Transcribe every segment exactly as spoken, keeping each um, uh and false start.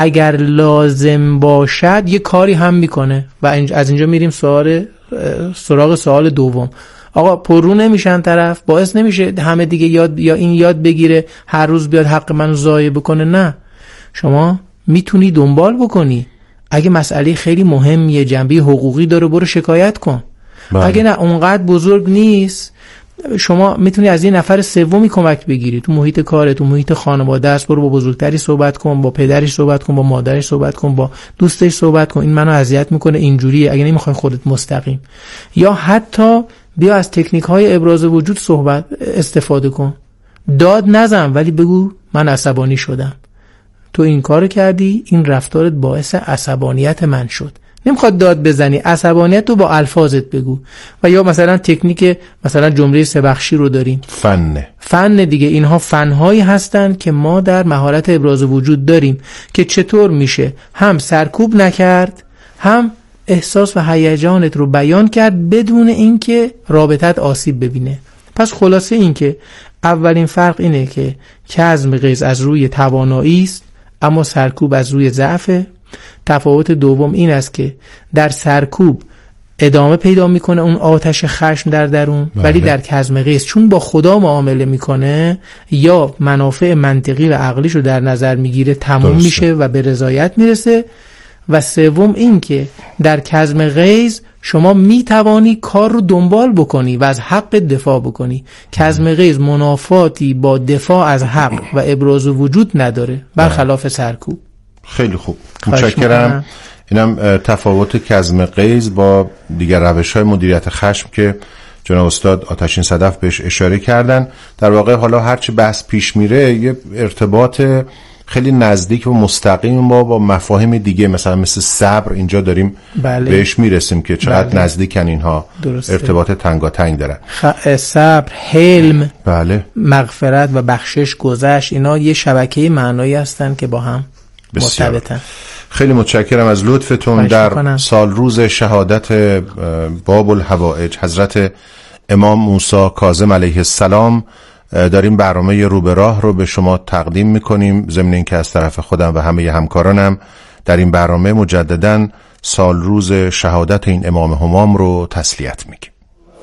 اگر لازم باشد یه کاری هم میکنه. و از اینجا میریم سوال سراغ سوال دوم. آقا پررو نمیشن طرف، باعث نمیشه همه دیگه یاد یا این یاد بگیره هر روز بیاد حق منو ضایع بکنه. نه، شما میتونی دنبال بکنی. اگه مسئله خیلی مهمیه، جنبه حقوقی داره، برو شکایت کن. بله. اگه نه اونقدر بزرگ نیست، شما میتونی از یه نفر سومی کمک بگیری. تو محیط کارت، تو محیط خانواده است، برو با بزرگتری صحبت کن، با پدرش صحبت کن، با مادرش صحبت کن، با دوستش صحبت کن. این منو اذیت میکنه، اینجوریه. اگه نمیخوای خودت مستقیم، یا حتی بیا از تکنیک های ابراز وجود صحبت استفاده کن. داد نزن، ولی بگو من عصبانی شدم، تو این کارو کردی، این رفتارت باعث عصبانیت من شد. نمیخواد داد بزنی، عصبانیت رو با الفاظت بگو. و یا مثلا تکنیک مثلا جمله سه بخشی رو داریم، فن فن دیگه. اینها فنهایی هستن که ما در مهارت ابراز وجود داریم که چطور میشه هم سرکوب نکرد، هم احساس و هیجانت رو بیان کرد بدون اینکه رابطت آسیب ببینه. پس خلاصه این که اولین فرق اینه که کظم غیظ از روی توانایی است، اما سرکوب از روی ضعفه. تفاوت دوم این است که در سرکوب ادامه پیدا میکنه اون آتش خشم در درون، ولی در کظم غیظ چون با خدا معامله میکنه یا منافع منطقی و عقلیش رو در نظر میگیره تموم درسته. میشه و به رضایت میرسه. و سوم این که در کظم غیظ شما میتوانی کار رو دنبال بکنی و از حق دفاع بکنی. کظم غیظ منافاتی با دفاع از حق و ابراز وجود نداره، برخلاف سرکوب. خیلی خوب، متشکرم. اینم تفاوت کظم غیظ با دیگر روش‌های مدیریت خشم که جناب استاد آتشین صدف بهش اشاره کردن. در واقع حالا هرچی بحث پیش میره یه ارتباط خیلی نزدیک و مستقیم ما با مفاهیم دیگه مثلا مثل صبر اینجا داریم بله. بهش میرسیم که چقدر بله. نزدیکن اینها، درسته. ارتباط تنگاتنگ دارن. خ... صبر، حلم، بله. مغفرت و بخشش، گذشت، اینا یه شبکه معنایی هستن که با هم مرتبطن. خیلی متشکرم از لطفتون. در سال روز شهادت باب الحوائج حضرت امام موسی کاظم علیه السلام داریم برنامه رو به راه رو به شما تقدیم میکنیم، ضمن اینکه از طرف خودم و همه همکارانم در این برنامه مجدداً سال روز شهادت این امام همام رو تسلیت میگیم.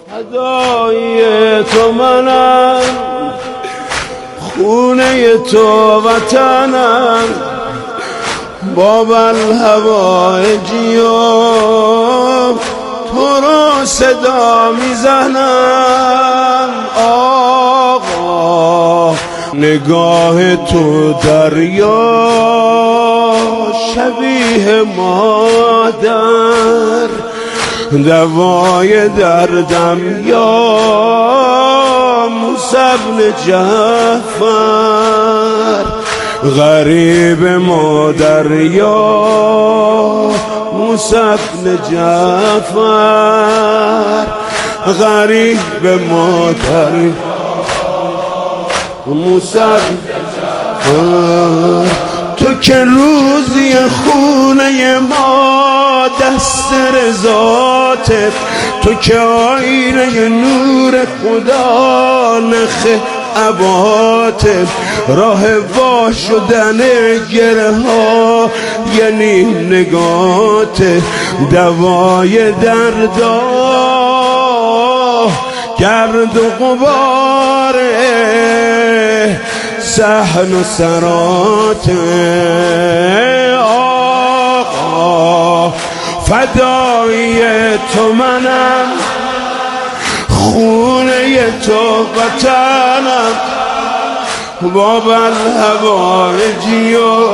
فدای تو منم، خونه تو وطنم، باب الحوائجی تو رو صدا میزنم. آقا نگاه تو دریا شبیه مادر، دوای دردم یا موسی بن جعفر، غریب مادر یا موسی بن جعفر، غریب مادر موسی بن جعفر. تو که روزی خونه ما دست رضاته، تو که آینه نور خدا نخه عباته، راه وا شدن گره ها یعنی نگاته، دوای دردا گرد و غباره صحن و سراته. آقا فدای تو منم، خونه تو وطنم، باب الحوائجی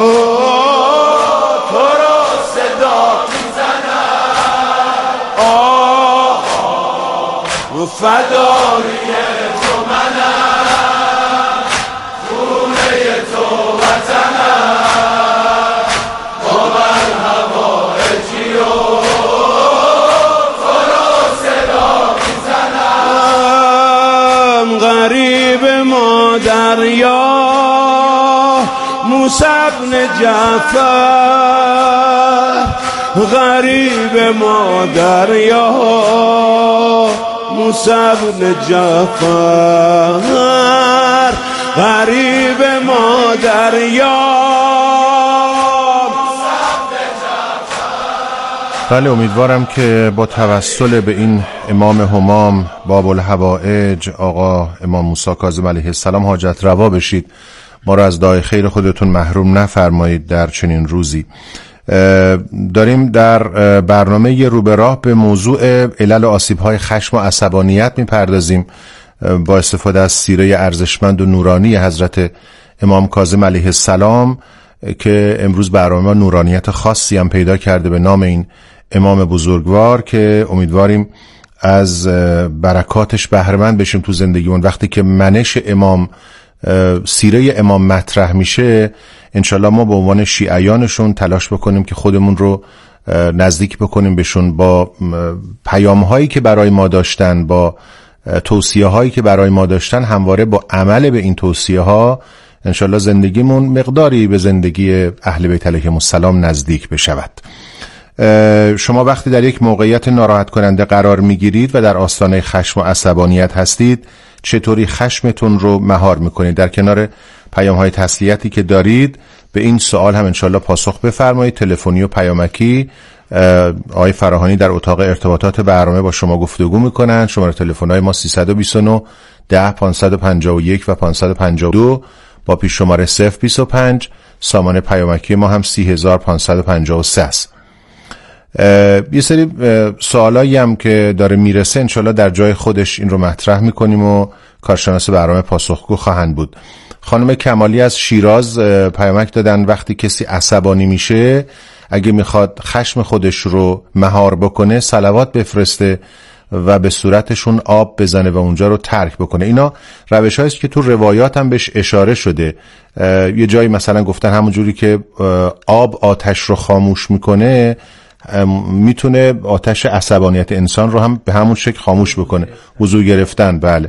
تو رو صدا میزنم. آقا فدای تو منم، خونه تو وطنم، باب الحوائجی تو رو صدا میزنم. غریب مادر یا موسی بن جعفر، غریب مادر یا موسی بن جعفر، غریب مادر یا بله، امیدوارم که با توسل به این امام همام باب الحوائج آقا امام موسی کاظم علیه السلام حاجت روا بشید، ما را از دعای خیر خودتون محروم نفرمایید در چنین روزی. داریم در برنامه رو به راه به موضوع علل و آسیب‌های خشم و عصبانیت می‌پردازیم با استفاده از سیره ارزشمند و نورانی حضرت امام کاظم علیه السلام که امروز برنامه ما نورانیت خاصی هم پیدا کرده به نام این امام بزرگوار که امیدواریم از برکاتش بهره‌مند بشیم تو زندگیمون. وقتی که منش امام، سیره امام مطرح میشه، انشالله ما به عنوان شیعیانشون تلاش بکنیم که خودمون رو نزدیک بکنیم بهشون، با پیام هایی که برای ما داشتن، با توصیه هایی که برای ما داشتن، همواره با عمل به این توصیه ها انشالله زندگیمون مقداری به زندگی اهل بیت علیهم السلام نزدیک بشود. شما وقتی در یک موقعیت ناراحت کننده قرار میگیرید و در آستانه خشم و عصبانیت هستید، چطوری خشمتون رو مهار میکنید؟ در کنار پیام های تسلیتی که دارید به این سوال هم انشالله پاسخ بفرمایید. تلفنی و پیامکی آقای فراهانی در اتاق ارتباطات برنامه با شما گفتگو میکنن. شماره تلفن های ما سیصد و بیست و نه ده پانصد و پنجاه و یک و پانصد و پنجاه و دو با پیش شماره صفر بیست و پنج. سامان پیامکی ما هم سی هزار پانصد و پنجاه و سه است. یه سری سوالایی هم که داره میرسه انشالله در جای خودش این رو مطرح میکنیم و کارشناس برنامه پاسخگو خواهند بود. خانم کمالی از شیراز پیامک دادن وقتی کسی عصبانی میشه اگه میخواد خشم خودش رو مهار بکنه صلوات بفرسته و به صورتشون آب بزنه و اونجا رو ترک بکنه. اینا روش هاییست که تو روایات هم بهش اشاره شده. یه جایی مثلا گفتن همون جوری که آب آتش رو خاموش میکنه میتونه آتش عصبانیت انسان رو هم به همون شکل خاموش بکنه. وضو گرفتن، بله.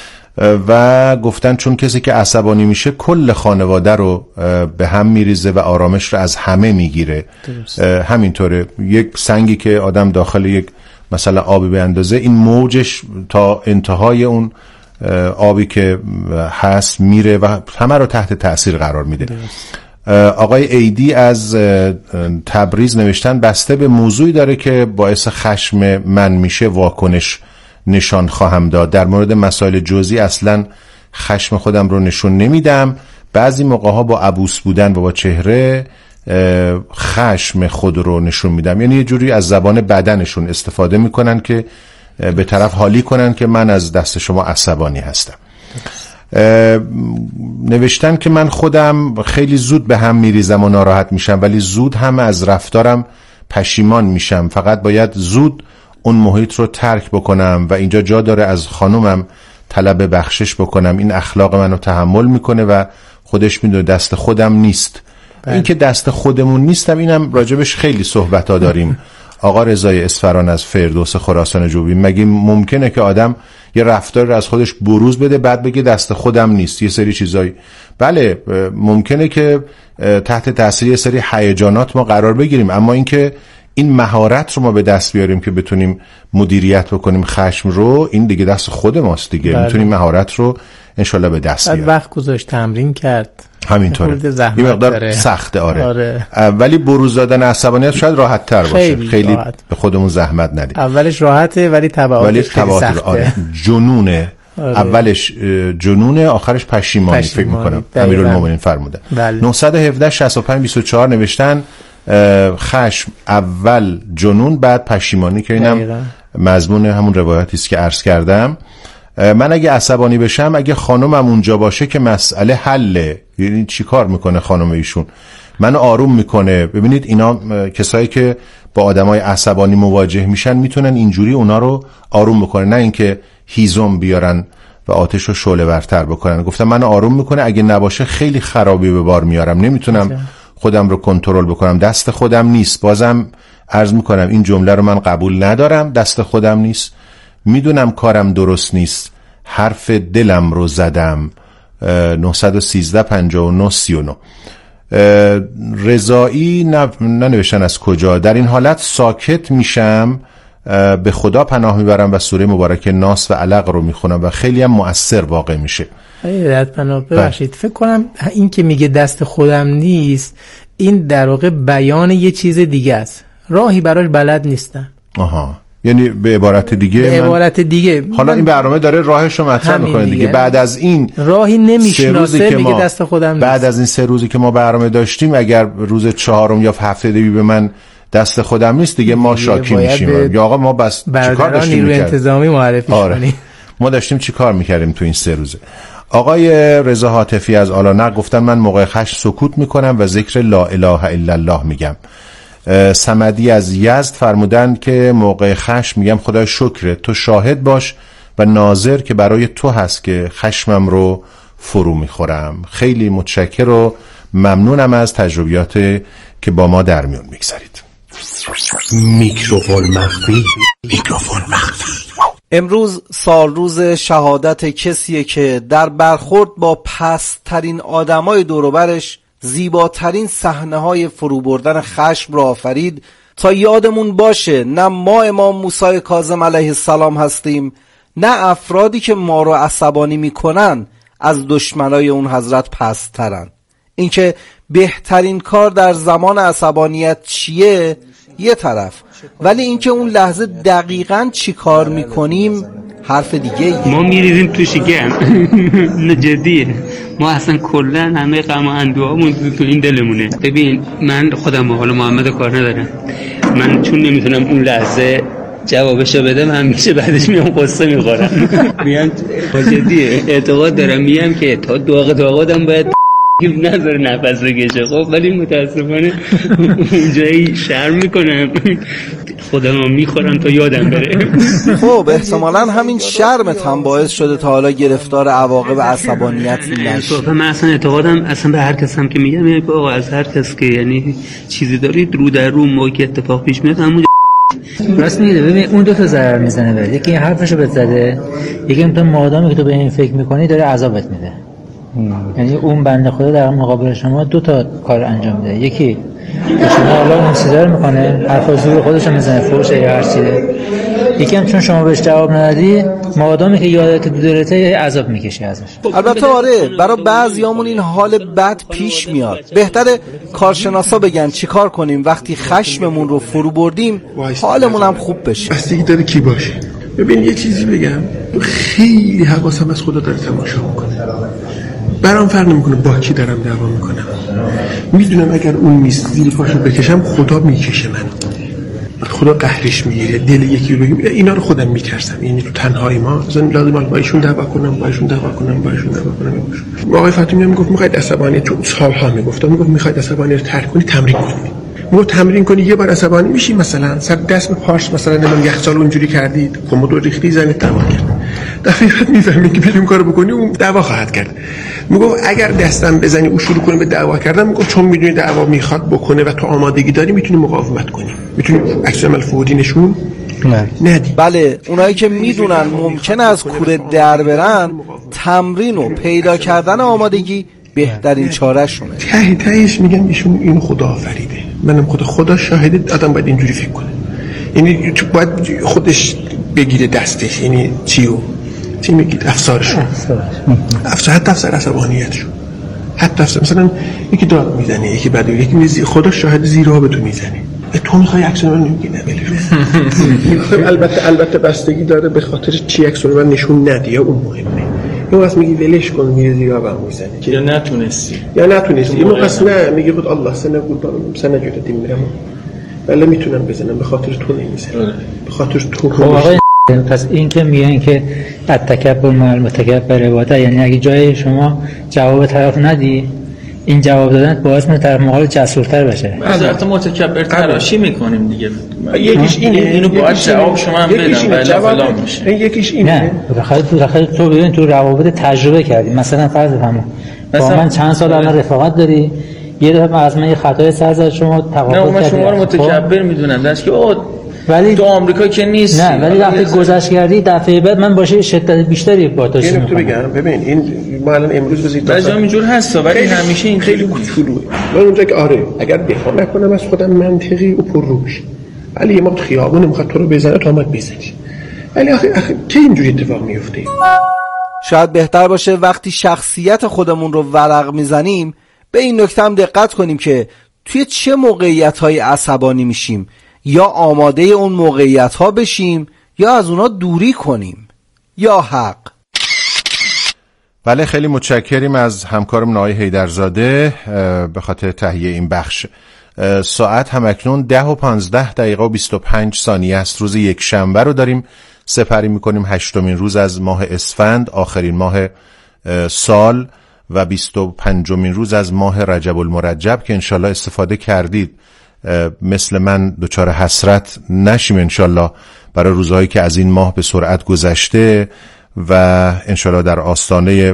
و گفتن چون کسی که عصبانی میشه کل خانواده رو به هم میریزه و آرامش رو از همه میگیره. همینطوره یک سنگی که آدم داخل یک مثلا آبی به اندازه، این موجش تا انتهای اون آبی که هست میره و همه رو تحت تأثیر قرار میده. آقای ایدی از تبریز نوشتن بسته به موضوعی داره که باعث خشم من میشه واکنش نشان خواهم داد. در مورد مسائل جزئی اصلا خشم خودم رو نشون نمیدم. بعضی موقع ها با عبوس بودن و با چهره خشم خود رو نشون میدم، یعنی یه جوری از زبان بدنشون استفاده میکنن که به طرف حالی کنن که من از دست شما عصبانی هستم. نوشتن که من خودم خیلی زود به هم میریزم و ناراحت میشم ولی زود هم از رفتارم پشیمان میشم، فقط باید زود اون محیط رو ترک بکنم و اینجا جا داره از خانومم طلب بخشش بکنم. این اخلاق منو تحمل میکنه و خودش میدونه دست خودم نیست. این که دست خودمون نیستم اینم راجبش خیلی صحبت ها داریم. آقا رضای اصفهان از فردوس خراسان جوبی، مگه ممکنه که آدم یه رفتار رو از خودش بروز بده بعد بگه دست خودم نیست؟ یه سری چیزایی بله ممکنه که تحت تاثیر یه سری هیجانات ما قرار بگیریم، اما اینکه این مهارت رو ما به دست بیاریم که بتونیم مدیریت بکنیم خشم رو، این دیگه دست خود ماست دیگه. بله. میتونیم مهارت رو انشالله به دست بیاریم. وقت گذاشت تمرین کرد، همینطوره. یه مقدار سخته آره. آره. ولی بروز دادن عصبانیت شاید راحت تر باشه. خیلی, خیلی راحت. به خودمون زحمت ندیم. اولش راحته ولی تبعاتش خیلی سخته. آره. جنونه. آره. اولش جنونه آخرش پشیمانی, پشیمانی. فکر میکنم امیرالمومنین فرمودن. بله. نه یک هفت شصت و پنج بیست و چهار نوشتن خشم اول جنون بعد پشیمانی، که اینم مضمون همون روایتی است که عرض کردم. من اگه عصبانی بشم اگه خانمم اونجا باشه که مسئله حله. یعنی چی کار میکنه خانم ایشون؟ منو آروم میکنه. ببینید اینا کسایی که با آدمای عصبانی مواجه میشن میتونن اینجوری اونا رو آروم بکنه، نه اینکه هیزم بیارن و آتش رو شعله ورتر بکنن. گفتم منو آروم میکنه، اگه نباشه خیلی خرابی به بار میارم، نمیتونم خودم رو کنترل بکنم، دست خودم نیست. بازم عرض میکنم این جمله رو من قبول ندارم، دست خودم نیست، میدونم کارم درست نیست، حرف دلم رو زدم. نه یک سه پنجاه و نه سی و نه. رضایی ننوشتن از کجا. در این حالت ساکت میشم، به خدا پناه میبرم و سوره مبارکه ناس و علق رو میخونم و خیلی هم مؤثر واقع میشه. ایدت پناه ببخشید، فکر کنم این که میگه دست خودم نیست، این در واقع بیان یه چیز دیگه است. راهی براش بلد نیستن. آها، یعنی به عبارت دیگه به عبارت دیگه حالا این برنامه داره راهش رو مطرح میکنه دیگه. بعد از این راهی نمیشناسه میگه دست خودم نیست. بعد از این سه روزی که ما برنامه داشتیم اگر روز چهارم یا هفته دیگه به من دست خودم نیست دیگه ما شاکی میشیم یا آقا ما بس چیکار داشتیم نیروی انتظامی معرفی آره. کنیم. ما داشتیم چیکار میکردیم تو این سه روزه. آقای رضا هاتفی از آلانق گفتن من موقع خشم سکوت میکنم و ذکر لا اله الا الله میگم. صمدی از یزد فرمودن که موقع خشم میگم خدای شکر تو شاهد باش و ناظر که برای تو هست که خشمم رو فرو میخورم. خیلی متشکر و ممنونم از تجربیات که با ما در میون میگذارید. میکروفون مخفی. میکروفون مخفی. امروز سال روز شهادت کسیه که در برخورد با پست‌ترین آدمای دور و برش زیباترین صحنه‌های فرو بردن خشم را آفرید تا یادمون باشه نه ما امام موسی کاظم علیه السلام هستیم نه افرادی که ما رو عصبانی میکنن از دشمنای اون حضرت پست‌ترن. اینکه بهترین کار در زمان عصبانیت چیه یه طرف، ولی اینکه اون لحظه دقیقاً چی کار میکنیم حرف دیگه ایه. ما میریزیم تو شکم. نه جدیه، ما اصلا کلا همه غم و اندوهامون تو این دلمونه. ببین من خودم با حال محمد کار ندارم، من چون نمیتونم اون لحظه جوابشو بدم همیشه بعدش میام قصه میخورم. میام جدیه اعتقاد دارم میام که تا داغ داغادم باید نظر نفس بکشه. خب ولی متاسفانه اونجایی شرم میکنم خودم میخورم تا یادم بره. خب احتمالاً همین شرمت هم باعث شده تا حالا گرفتار عواقب عصبانیت نشی. من اصلا اعتقادم اصلا به هر کس هم که میگم یعنی آقا از هر کس که یعنی چیزی دارید رو در رو موقعی که اتفاق پیش میاد همون راست میگه. ببین اون دو تا ضرر میزنه بهت، یکی حرفشو بهت زده، یکی اینکه مادامی که تو به این فکر میکنی داره عذابت میده. یعنی اون بنده خدا در مقابل شما دو تا کار انجام میده، یکی شما حالا اون چیزا رو میکنه حرفا زور خودش رو میزنه فوش یا هر چیزه، یکی هم چون شما بهش جواب ندادی مادامی که یادت دورته عذاب میکشی ازش. البته آره برای بعضیامون این حال بد پیش میاد. بهتره کارشناسا بگن چیکار کنیم وقتی خشممون رو فرو بردیم حالمون هم خوب بشه. بستگی داره کی باشه. ببین یه چیزی بگم، خیلی حواسم از خدا داره تماشا میکنه، برام فرق نمیکنه با کی دارم دعوا میکنم. میدونم اگر اون میست زیر پاشو بکشم خدا میکشه من، خدا قهرش میگیره. دل یکی رو بگیم اینا رو خودم میترسم، این رو تنهایی ما زن لازم با ایشون دعوا کنم با ایشون دعوا کنم با ایشون دعوا کنم. آقای فاطمی میگفت میخواید عصبانی، تو سالها میگفت میگفت میخواید عصبانی رو ترک کنی تمرین کنید. مو تمرین کنی یه بار عصبانی میشی، مثلا سر دست به پارس مثلا نمیدونم یخچال اونجوری کردید کمدو ریختی زنگ دعوا کرد، دفعه بعد میفهمی که بریم کارو بکنی اون دعوا خواهد کرد. میگم اگر دستم بزنی او شروع کنه به دعوا کردن، میگم چون میدونی دعوا میخواد بکنه و تو آمادگی داری میتونی مقاومت کنی، میتونی عکس عمل فوری نشون ندی. بله اونایی که میدونن ممکنه از کوره در برن، تمرین و پیدا کردن آمادگی بهترین چاره شونه. ته تهش میگم ایشون اینو خدا آفریده، منم خدا خدا شاهده، آدم باید اینجوری فکر کنه، یعنی باید خودش بگیره دستش، یعنی چیو چی میگید افسارشون افسار، حتی افسار عصبانیتشون، حتی افسار مثلا یکی داد میزنه یکی بعد یکی میزنه خدا شاهد زیرا به تو میزنه، تو میخوای عکس من نمیگی نه ولی البته البته بستگی داره به خاطر چی عکس من نشون ندی، اون مهمه. یه وقت میگی ولش کن میگه زیرا به میزنه یا نتونستی یا نتونستی یه موقع نه میگه خود الله سنه بود سنه جوردیم میرم ولی میتونم بزنم به خاطر تو نمیزنم به خاطر تو. پس این که میگن که التکبر مع المتکبر عباده، یعنی اگه جای شما جواب طرف ندی این جواب دادن باعث میشه طرف مقابل جسورتر بشه. حضرت متکبر تراشی میکنیم دیگه. یکیش اینه اینو باید جواب شما هم بدم ولی فلان میشه. یکیش اینه. نه بخاطر تو بخاطر تو ببین تو روابط تجربه کردی، مثلا فرض بفرما با من چند سال الان رفاقت داری، یه دفعه از من یه خطای سر زد شما تقابل کردی. نه من شما رو متکبر میدونم درش که آقا ولی تو آمریکا که نیست. نه ولی وقتی گذشت کردی دفعه بعد من باشه شدت بیشتری با تو میگم. تو بگم ببین این ما الان امروز بزید بعضی اینجور هست ولی همیشه این خیلی کوچولوئه. من اونجا که آره اگر دفاع نکنم از خودم منطقی و پرروش، ولی یه موقع خیابون میخواد تو رو بزنه تو اومد بزنی، ولی آخه آخه چه اینجوری اتفاق میفته؟ شاید بهتر باشه وقتی شخصیت خودمون رو ورق میزنیم به این نکته هم دقت کنیم که توی چه موقعیت‌های عصبانی میشیم یا آماده اون موقعیت ها بشیم یا از اونا دوری کنیم. یا حق. بله، خیلی متشکریم از همکارم آقای حیدرزاده به خاطر تهیه این بخش. ساعت همکنون ده و پانزده دقیقه و بیست و پنج ثانیه است. روز یک شنبه رو داریم سپری میکنیم، هشتمین روز از ماه اسفند، آخرین ماه سال و بیست و پنجمین روز از ماه رجب المرجب که انشالله استفاده کردید مثل من دچار حسرت نشیم انشالله برای روزهایی که از این ماه به سرعت گذشته و انشالله در آستانه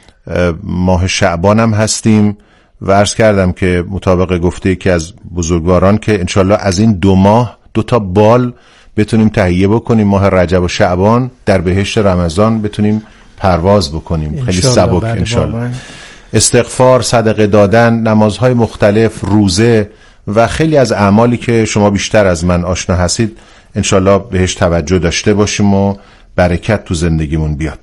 ماه شعبان هم هستیم و عرض کردم که مطابق گفته یکی از بزرگواران که انشالله از این دو ماه دو تا بال بتونیم تهیه بکنیم، ماه رجب و شعبان در بهشت رمضان بتونیم پرواز بکنیم خیلی سبک انشالله. استغفار، صدقه دادن، نمازهای مختلف، روزه و خیلی از اعمالی که شما بیشتر از من آشنا هستید انشالله بهش توجه داشته باشیم و برکت تو زندگیمون بیاد.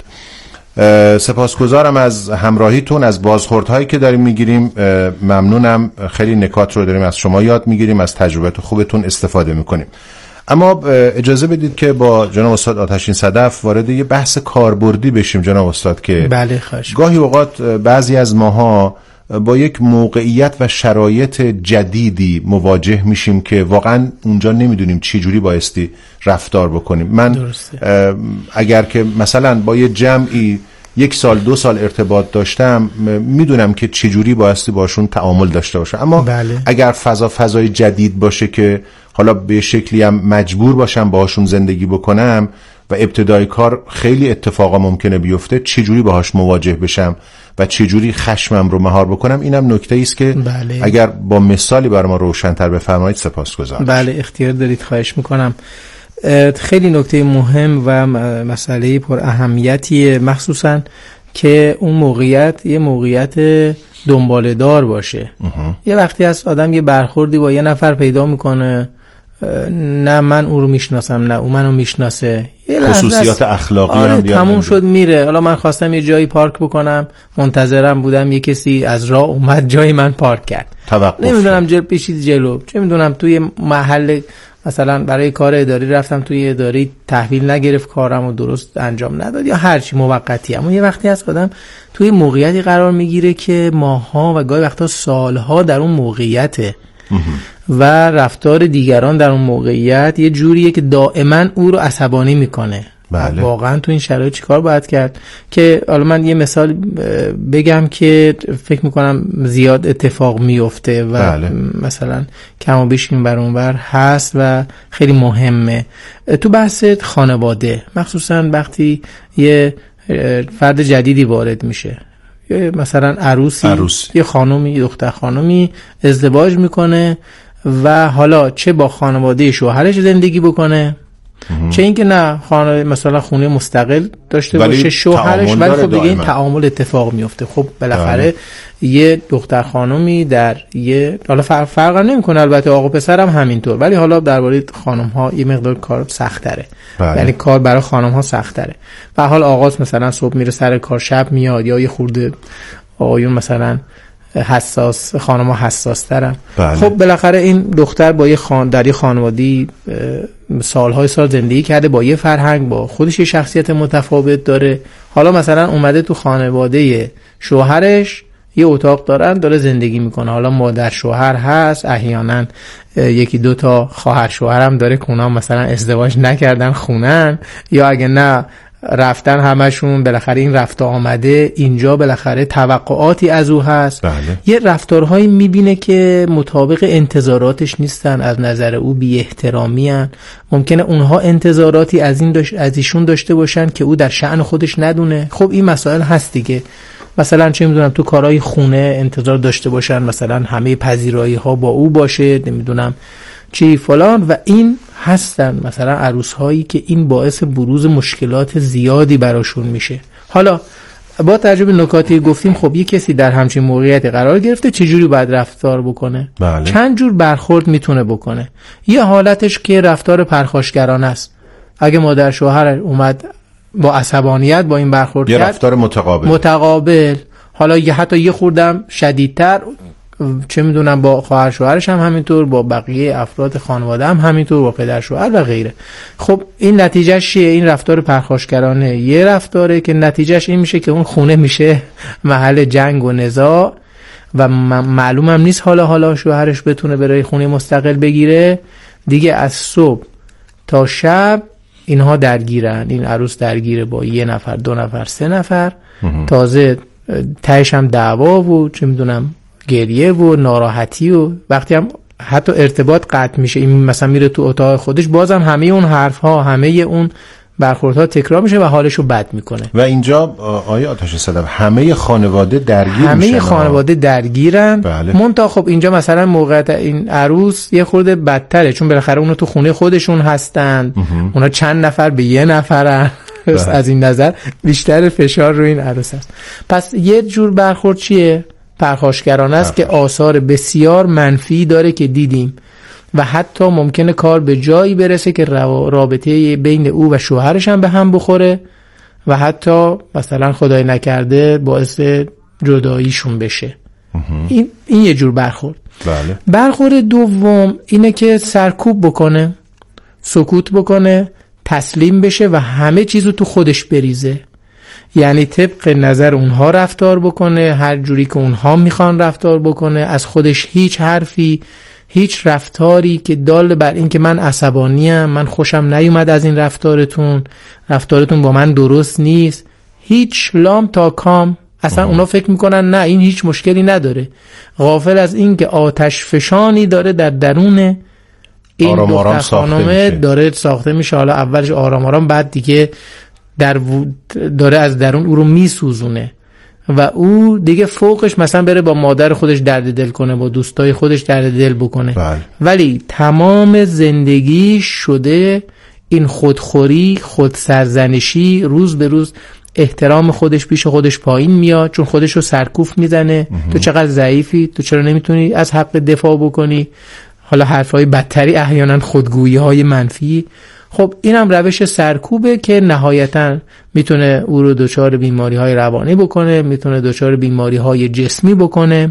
سپاسگزارم از همراهیتون، از بازخوردهایی که داریم میگیریم ممنونم. خیلی نکات رو داریم از شما یاد میگیریم، از تجربیات خوبتون استفاده میکنیم. اما اجازه بدید که با جناب استاد آتشین صدف وارد یه بحث کاربردی بشیم جناب استاد که بله خواهش. گاهی اوقات بعضی از ماها با یک موقعیت و شرایط جدیدی مواجه میشیم که واقعا اونجا نمیدونیم چی جوری بایستی رفتار بکنیم. من درسته. اگر که مثلا با یه جمعی یک سال دو سال ارتباط داشتم میدونم که چی جوری بایستی باشون تعامل داشته باشم، اما بله. اگر فضا فضای جدید باشه که حالا به شکلی هم مجبور باشم باهاشون زندگی بکنم و ابتدای کار خیلی اتفاقا ممکنه بیفته، چه جوری باهاش مواجه بشم و چه جوری خشمم رو مهار بکنم، اینم نکته ایست که بله. اگر با مثالی برای ما روشن‌تر بفرمایید سپاسگزارم. بله اختیار دارید، خواهش میکنم. خیلی نکته مهم و مسئله پر اهمیتیه، مخصوصا که اون موقعیت یه موقعیت دنباله دار باشه. اه. یه وقتی از آدم یه برخوردی با یه نفر پیدا میکنه، نه من اون رو میشناسم نه اون منو میشناسه، خصوصیات اخلاقی آره هم تموم شد میره. حالا من خواستم یه جایی پارک بکنم، منتظرم بودم یه کسی از راه اومد جای من پارک کرد، نمیدونم جل پیشید جلو، چه میدونم توی محل مثلا برای کار اداری رفتم توی اداری تحویل نگرفت، کارمو درست انجام نداد یا هر چی موقتی. اما یه وقتی از آدم توی موقعیتی قرار میگیره که ماها و گاهی وقتا سالها در اون موقعیته و رفتار دیگران در اون موقعیت یه جوریه که دائما او رو عصبانی میکنه. بله. واقعا تو این شرایط چیکار باید کرد؟ که حالا من یه مثال بگم که فکر میکنم زیاد اتفاق میفته و بله. مثلا کم و بیش این بر اون بر هست و خیلی مهمه تو بحث خانواده، مخصوصا وقتی یه فرد جدیدی وارد میشه، مثلا عروسی عروس. یه خانومی یه دختر خانومی ازدواج میکنه و حالا چه با خانواده شوهرش زندگی بکنه مهم. چه اینکه نه خانه مثلا خونه مستقل داشته باشه شوهرش، ولی خب دیگه این تعامل اتفاق میفته. خب بالاخره یه دختر خانومی در یه حالا فرق, فرق نمیکنه، البته آقا پسر هم همینطور، ولی حالا درباره خانم ها یه مقدار کار سخت تره، یعنی کار برای خانم ها سخت تره. و حال آغاز مثلا صبح میره سر کار، شب میاد، یا یه خورده آقایون مثلا حساس، خانم ها حساس ترن. خب بالاخره این دختر با یه خان در یه خانوادی سالهای سال زندگی کرده، با یه فرهنگ، با خودش یه شخصیت متفاوت داره. حالا مثلا اومده تو خانواده شوهرش یه اتاق دارن، داره زندگی میکنه. حالا مادر شوهر هست، احیانا یکی دو تا خواهر شوهر هم داره که اونا مثلا ازدواج نکردن خونن، یا اگه نه رفتن همشون. بالاخره این رفت آمده اینجا بالاخره توقعاتی از او هست. بله. یه رفتارهایی میبینه که مطابق انتظاراتش نیستن، از نظر او بی احترامی هن. ممکنه اونها انتظاراتی از این داشت از ایشون داشته باشن که او در شأن خودش ندونه. خب این مسائل هست دیگه. مثلا چه میدونم تو کارهای خونه انتظار داشته باشن مثلا همه پذیرایی ها با او باشه، نمیدونم چی فلان، و این هستن مثلا عروس هایی که این باعث بروز مشکلات زیادی براشون میشه. حالا با تجربه نکاتی گفتیم خب یه کسی در همچین موقعیتی قرار گرفته چجوری باید رفتار بکنه؟ بله. چند جور برخورد میتونه بکنه. یه حالتش که رفتار پرخاشگرانه است. اگه مادر شوهر اومد با عصبانیت با این برخورد یه کرد، رفتار متقابل متقابل حالا یه حتی یه خوردم شدیدتر چه میدونم با خواهر شوهرش هم همینطور، با بقیه افراد خانواده هم همینطور، با پدر شوهر و غیره. خب این نتیجهش چیه؟ این رفتار پرخاشگرانه یه رفتاره که نتیجهش این میشه که اون خونه میشه محل جنگ و نزاع و معلوم هم نیست حالا حالا شوهرش بتونه برای خونه مستقل بگیره دیگه. از صبح تا شب اینها درگیرن، این عروس درگیره با یه نفر، دو نفر، سه نفر، تازه تهش هم دعوا و چه میدونم گریه و ناراحتی و وقتی هم حتی ارتباط قطع میشه، این مثلا میره تو اتاق خودش، بازم همه اون حرف ها، همه اون برخوردها تکرار میشه و حالشو بد میکنه. و اینجا آیه آتش صدف همه خانواده درگیر همه میشن، همه خانواده درگیرن. بله. منتها خب اینجا مثلا موقعیت این عروس یه خورده بدتره، چون بالاخره اونو تو خونه خودشون هستن، اونا چند نفر به یه نفرن. از این نظر بیشتر فشار رو این عروس است. پس یه جور برخورد چیه؟ پرخاشگرانه است که آثار بسیار منفی داره که دیدیم و حتی ممکنه کار به جایی برسه که رابطه بین او و شوهرش هم به هم بخوره و حتی مثلا خدای نکرده باعث جداییشون بشه. این این یه جور برخورد. بله. برخورد دوم اینه که سرکوب بکنه، سکوت بکنه، تسلیم بشه و همه چیزو تو خودش بریزه. یعنی طبق نظر اونها رفتار بکنه، هر جوری که اونها میخوان رفتار بکنه، از خودش هیچ حرفی، هیچ رفتاری که دال بر این که من عصبانیم، من خوشم نیومد از این رفتارتون، رفتارتون با من درست نیست، هیچ لام تا کام. اصلا اونا فکر میکنن نه این هیچ مشکلی نداره، غافل از این که آتش فشانی داره در درون این آرام آرام خانمه داره ساخته میشه. حالا اولش آرام آرام، بعد دیگه در داره از درون او رو میسوزونه و او دیگه فوقش مثلا بره با مادر خودش درد دل کنه، با دوستای خودش درد دل بکنه. بله. ولی تمام زندگی شده این خودخوری، خودسرزنشی، روز به روز احترام خودش پیش خودش پایین میاد، چون خودش رو سرکوف میزنه. تو چقدر ضعیفی، تو چرا نمیتونی از حق دفاع بکنی؟ حالا حرفای بدتری، احیانا خودگویی های منفی. خب اینم روش سرکوبه که نهایتا میتونه او رو دچار بیماری های روانی بکنه، میتونه دچار بیماری های جسمی بکنه،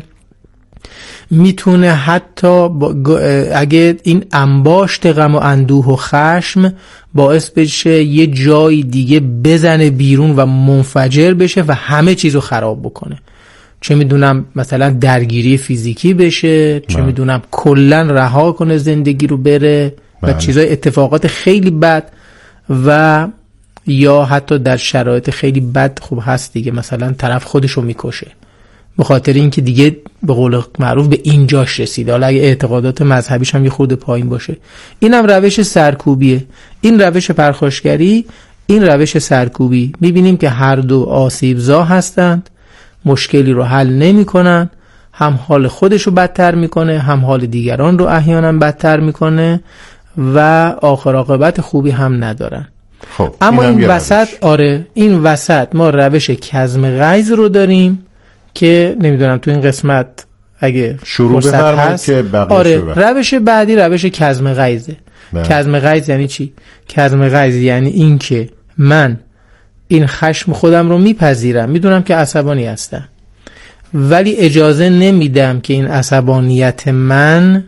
میتونه حتی اگه این انباشت غم و اندوه و خشم باعث بشه یه جای دیگه بزنه بیرون و منفجر بشه و همه چیزو خراب بکنه. چه میدونم مثلا درگیری فیزیکی بشه، چه من. میدونم کلن رها کنه زندگی رو بره و من. چیزای اتفاقات خیلی بد، و یا حتی در شرایط خیلی بد خوب هست دیگه، مثلا طرف خودشو میکشه به خاطر اینکه دیگه به قول معروف به اینجاش رسیده. حالا اگه اعتقادات مذهبیش هم یه خورده پایین باشه، اینم روش سرکوبیه. این روش پرخاشگری، این روش سرکوبی، میبینیم که هر دو آسیبزا هستند، مشکلی رو حل نمی کنن، هم حال خودش رو بدتر میکنه، هم حال دیگران رو احیانا بدتر میکنه و آخر عاقبت خوبی هم ندارن. خب اما این وسط، آره این وسط ما روش کظم غیظ رو داریم که نمیدونم تو این قسمت اگه شروع بفرمایید که بقیه آره شروع. روش بعدی روش کظم غیظه. کظم غیظ یعنی چی؟ کظم غیظ یعنی این که من این خشم خودم رو میپذیرم، میدونم که عصبانی هستم، ولی اجازه نمیدم که این عصبانیت من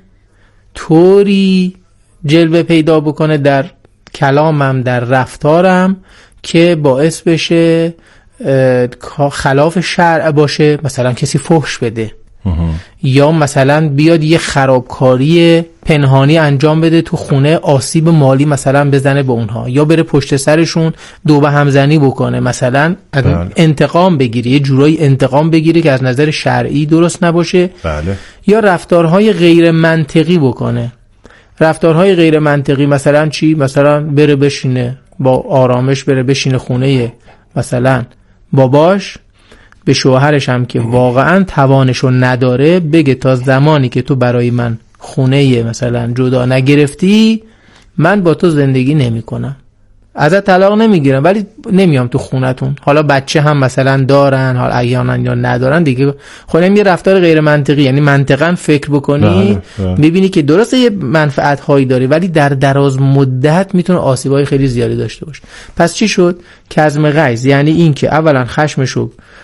طوری جلوه پیدا بکنه در کلامم، در رفتارم که باعث بشه خلاف شرع باشه. مثلا کسی فحش بده یا مثلا بیاد یه خرابکاری پنهانی انجام بده تو خونه، آسیب مالی مثلا بزنه به اونها، یا بره پشت سرشون دو به همزنی بکنه، مثلا بله. انتقام بگیره، یه جورایی انتقام بگیره که از نظر شرعی درست نباشه. بله. یا رفتارهای غیر منطقی بکنه. رفتارهای غیر منطقی مثلا چی؟ مثلا بره بشینه با آرامش، بره بشینه خونه مثلا باباش، به شوهرش هم که واقعا توانشو نداره بگه تا زمانی که تو برای من خونه مثلا جدا نگرفتی من با تو زندگی نمی کنم، ازت طلاق نمیگیرم ولی نمیام تو خونتون. حالا بچه هم مثلا دارن، حالا احیانا یا ندارن دیگه. خودم یه رفتار غیر منطقی، یعنی منطقاً فکر بکنی میبینی که درسته یه منفعت هایی داره ولی در دراز مدت میتونه آسیبای خیلی زیادی داشته باشه. پس چی شد؟ کظم غیظ یعنی این که اولا خشمشو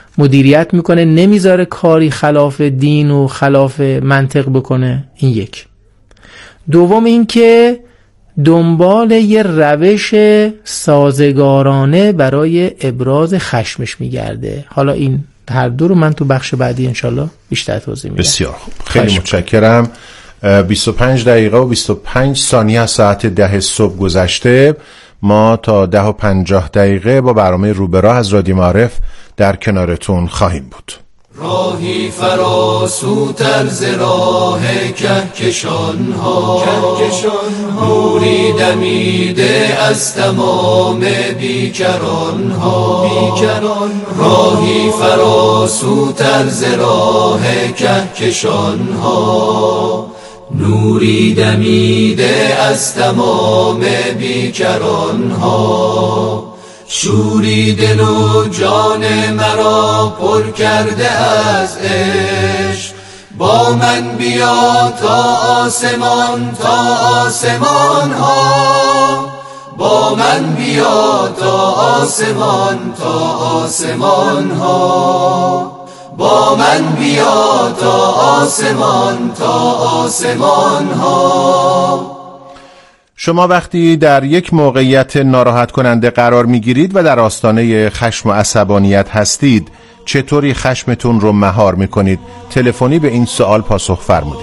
مدیریت میکنه، نمیذاره کاری خلاف دین و خلاف منطق بکنه. این یک. دوم این که دنبال یه روش سازگارانه برای ابراز خشمش میگرده. حالا این هر دو رو من تو بخش بعدی انشالله بیشتر توضیح میدم. بسیار خوب، خیلی متشکرم. بیست و پنج دقیقه و بیست و پنج ثانیه از ساعت ده صبح گذشته. ما تا ده و پنجاه دقیقه با برنامه رو به راه از رادیو معارف در کنارتون خواهیم بود. راهی فراسوتر ز راه کهکشان ها، نوری دمیده از تمام بیکران ها، راهی فراسوتر ز راه کهکشان ها، نوری دمیده از تمام بیکران ها. شوری دل و جان مرا پر کرده از عشق، با من بیا تا آسمان تا آسمان ها، با من بیا تا آسمان تا آسمان ها، با من بیا تا آسمان تا آسمان ها. شما وقتی در یک موقعیت ناراحت کننده قرار میگیرید و در آستانه خشم و عصبانیت هستید، چطوری خشمتون رو مهار میکنید؟ تلفنی به این سوال پاسخ فرمودید.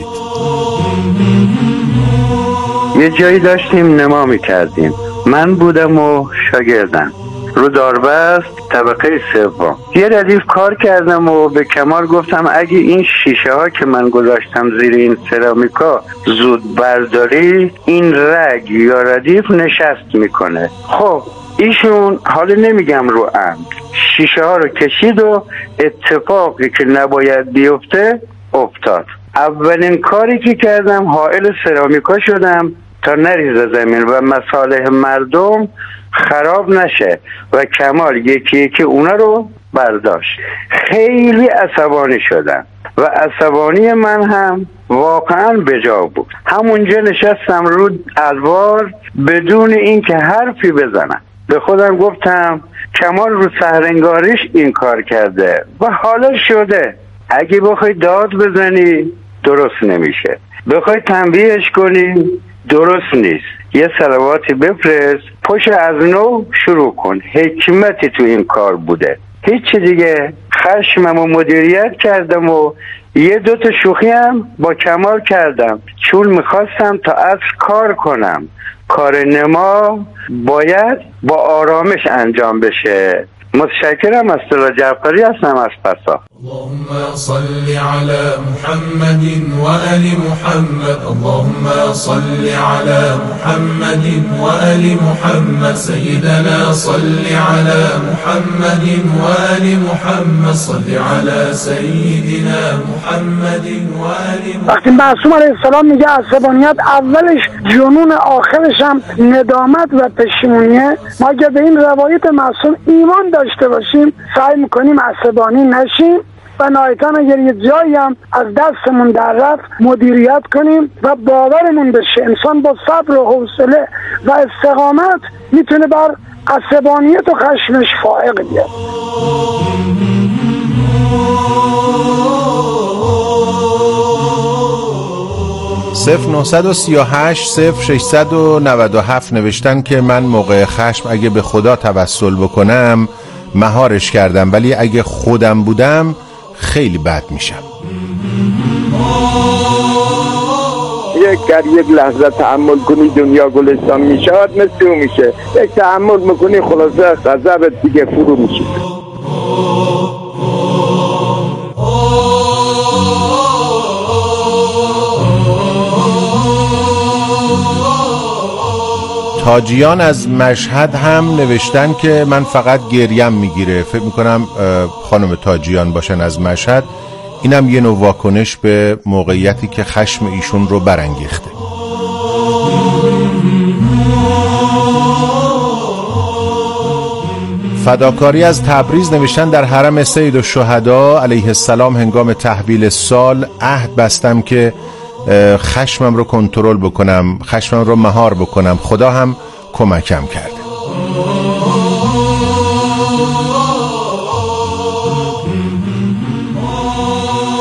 یه جایی داشتیم نما میکردیم، من بودم و شاگردم، رو داربست طبقه سوم. یه ردیف کار کردم و به کمال گفتم اگه این شیشه ها که من گذاشتم زیر این سرامیکا زود برداری، این رگ یا ردیف نشست میکنه. خب ایشون حالا نمیگم رو عمد شیشه ها رو کشید و اتفاقی که نباید بیفته افتاد. اولین کاری که کردم حائل سرامیکا شدم تا نریزه زمین و مصالح مردم خراب نشه و کمال یکی یکی اونا رو برداشت. خیلی عصبانی شدم و عصبانی من هم واقعا بجا بود. همونجا نشستم رو الوار بدون اینکه حرفی بزنم. به خودم گفتم کمال رو سحرنگاریش این کار کرده و حالا شده. اگه بخوای داد بزنی درست نمیشه، بخوای تنبیهش کنی درست نیست. یه صلواتی بفرست، پشت از نو شروع کن. حکمتی تو این کار بوده. هیچ دیگه. خشممو مدیریت کردم و یه دوتا شوخی هم با کمال کردم، چون میخواستم تا عصر کار کنم. کار نما باید با آرامش انجام بشه. متشکرم. از طلا جعفری هستم از پسا. اللهم صل على محمد وآل محمد، اللهم صل على محمد وآل محمد، سيدنا صل على محمد وآل محمد، صل على سيدنا محمد وآل محمد. وقتی معصوم علیه السلام میگه عصبانیت اولش جنون، آخرش هم ندامت و پشیمونیه، ما اگه به این روایت معصوم ایمان داشته باشیم سعی میکنیم عصبانی نشیم و نهایتاً اگر یه جایی هم از دستمون در رفت مدیریت کنیم و باورمون بشه. انسان با صبر و حوصله و استقامت میتونه بر عصبانیت و خشمش فائق بیاد. صفر نهصد و سی و هشت صفر ششصد و نود و هفت نوشتن که من موقع خشم اگه به خدا توسل بکنم مهارش کردم، ولی اگه خودم بودم خیلی بد میشم. یک گر یک لحظه تحمل کنی دنیا گلستان میشاد، مثل اون میشه. یک تحمل میکنی خلاصه غضبت دیگه فرو میشه. تاجیان از مشهد هم نوشتن که من فقط گریم میگیره. فکر میکنم خانم تاجیان باشن از مشهد. اینم یه نوع واکنش به موقعیتی که خشم ایشون رو برانگیخته. فداکاری از تبریز نوشتن در حرم سید الشهدا علیه السلام هنگام تحویل سال عهد بستم که خشمم رو کنترل بکنم، خشمم رو مهار بکنم. خدا هم کمکم کرده.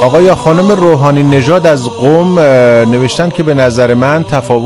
آقا یا خانم روحانی نژاد از قم نوشتن که به نظر من تفاوت